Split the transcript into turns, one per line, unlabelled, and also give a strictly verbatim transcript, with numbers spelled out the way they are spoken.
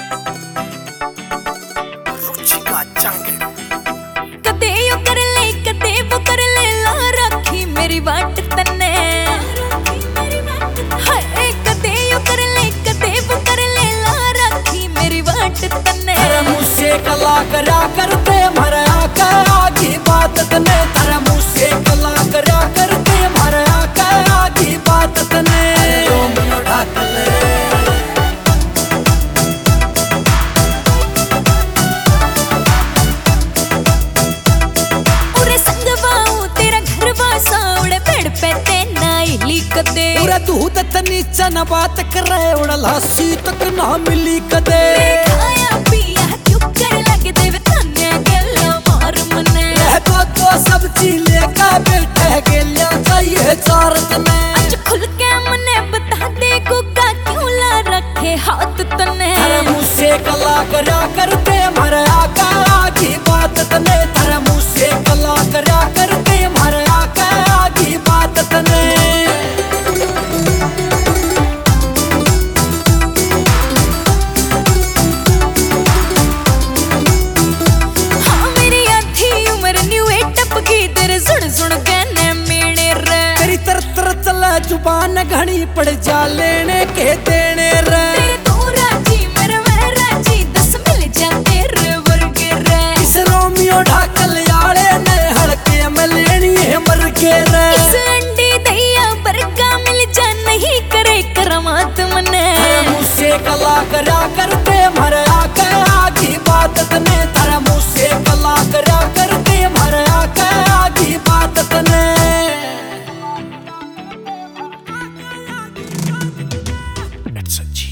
कदे यो कर ले कदे वो कर ले ला रखी मेरी बाट तन्ने हाय कदे यो कर ले कदे वो कर ले ला रखी मेरी बाट तन्ने
तेरे मुँह से कला करा करते मरा का आगे बात तने तेरे मुँह से कला करा करते मरा का आगे बात तने रोमियो ढाक ले
पूरा
दूध नीचा न बात करे उड़ला सी तक ना मिली कदे
खाया पिया क्यों कर लगे देवे तन्ने गेलो मार मने
तो तो सब चीज लेके बैठे गेलिया चाहिए चार तने
आज खुल के मने बता दे गुग्गा क्यों ला रखे हाथ तने
तेरे मुँह से कला करा करते मरा का आगे बात तने तेरे मुँह से कला करा करते मरा का आगे बात तने जुबान घनी पड़ जा लेने के देने रे
तेरे तू राजी मेरे मैं राजी दस मिल जा तेरे वर्गे रे
इस रोमियो ढाकल याले ने हड़के में लेनी है मर के रे
इस अंडी दैया बरगा मिल जा नहीं करे करमात मने
मुँह से कला करा करते मरा के आगे बात तने तेरे मुँह से कला करा करते मरा के आगे बात तने
It's a